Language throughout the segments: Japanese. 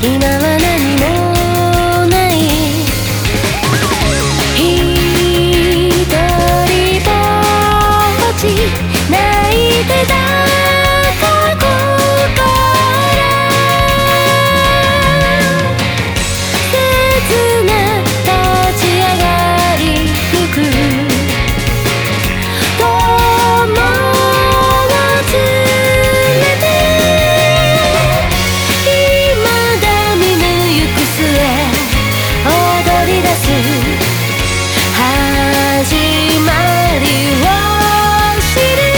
今は何もない一人ぼっち泣いてた過去から切な立ち上がりゆく友を連れて未だ見ぬ行く末踊り出す始まりを知る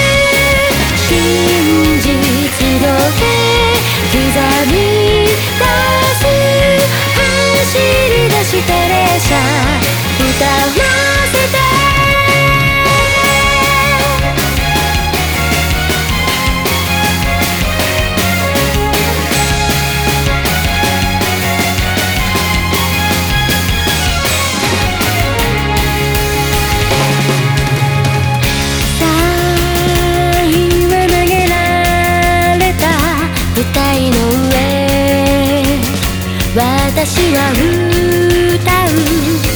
真実の手刻み出す走り出した列車歌わせて舞台の上私は歌う